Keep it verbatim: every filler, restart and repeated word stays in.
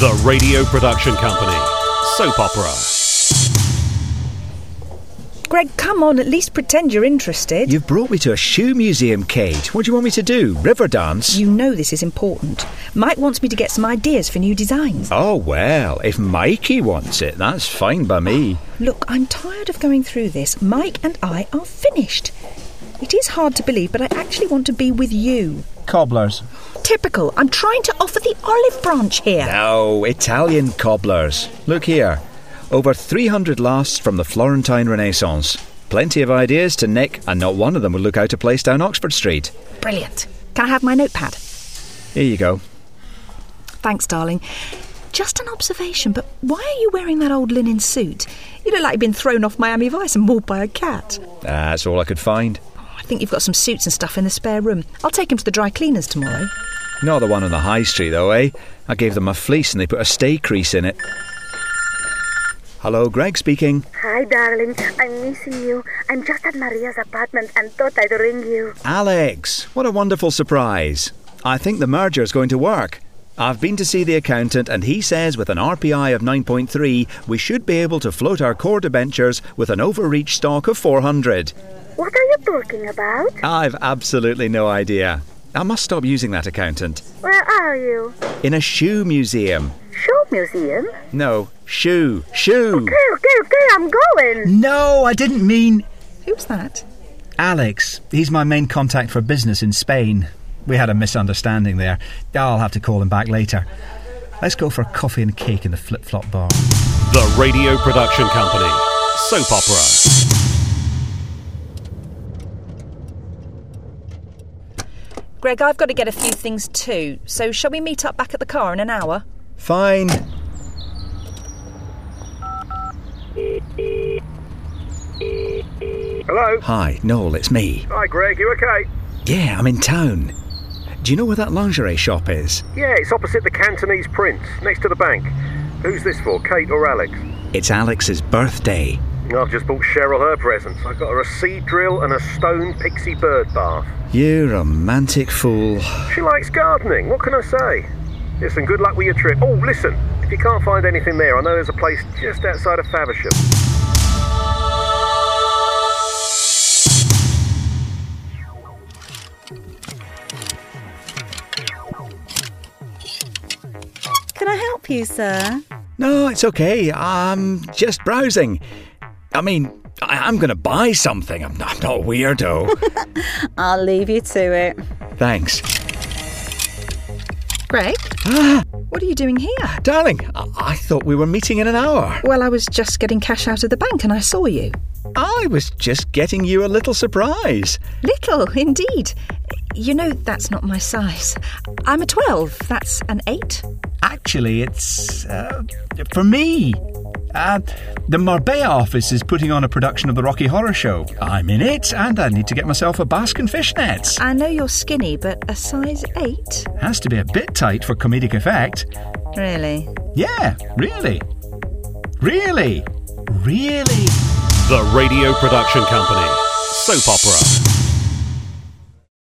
The Radio Production Company. Soap opera. Greg, come on, at least pretend you're interested. You've brought me to a shoe museum, Kate. What do you want me to do? River dance? You know this is important. Mike wants me to get some ideas for new designs. Oh, well, if Mikey wants it, that's fine by me. Look, I'm tired of going through this. Mike and I are finished. It is hard to believe, but I actually want to be with you. Cobblers. Typical. I'm trying to offer the olive branch here. No, Italian cobblers. Look here. Over three hundred lasts from the Florentine Renaissance. Plenty of ideas to nick, and not one of them would look out of place down Oxford Street. Brilliant. Can I have my notepad? Here you go. Thanks, darling. Just an observation, but why are you wearing that old linen suit? You look like you've been thrown off Miami Vice and mauled by a cat. That's all I could find. Oh, I think you've got some suits and stuff in the spare room. I'll take him to the dry cleaners tomorrow. Not the one on the high street, though, eh? I gave them a fleece and they put a stay crease in it. Hello, Greg speaking. Hi, darling. I'm missing you. I'm just at Maria's apartment and thought I'd ring you. Alex, what a wonderful surprise. I think the merger's going to work. I've been to see the accountant and he says with an R P I of nine point three, we should be able to float our core debentures with an overreach stock of four hundred. What are you talking about? I've absolutely no idea. I must stop using that accountant. Where are you? In a shoe museum. Shoe museum? No, shoe, shoe. Okay, okay, okay, I'm going. No, I didn't mean... Who's that? Alex. He's my main contact for business in Spain. We had a misunderstanding there. I'll have to call him back later. Let's go for a coffee and cake in the flip-flop bar. The Radio Production Company. Soap opera. Greg, I've got to get a few things too, so shall we meet up back at the car in an hour? Fine. Hello? Hi, Noel, it's me. Hi, Greg, you okay? Yeah, I'm in town. Do you know where that lingerie shop is? Yeah, it's opposite the Cantonese Prince, next to the bank. Who's this for, Kate or Alex? It's Alex's birthday. I've just bought Cheryl her presents. I got her a seed drill and a stone pixie bird bath. You romantic fool. She likes gardening, what can I say? Listen, good luck with your trip. Oh, listen, if you can't find anything there, I know there's a place just outside of Faversham. Can I help you, sir? No, it's okay. I'm just browsing. I mean, I- I'm going to buy something. I'm not, I'm not a weirdo. I'll leave you to it. Thanks. Greg? Ah, What are you doing here? darling, I-, I thought we were meeting in an hour. Well, I was just getting cash out of the bank and I saw you. I was just getting you a little surprise. Little, indeed. You know, that's not my size. I'm a twelve. That's an eight. Actually, it's uh, for me. Uh, the Marbella office is putting on a production of the Rocky Horror Show. I'm in it, and I need to get myself a Baskin fishnets. I know you're skinny, but a size eight? Has to be a bit tight for comedic effect. Really? Yeah, really. Really. Really. The Radio Production Company. Soap opera.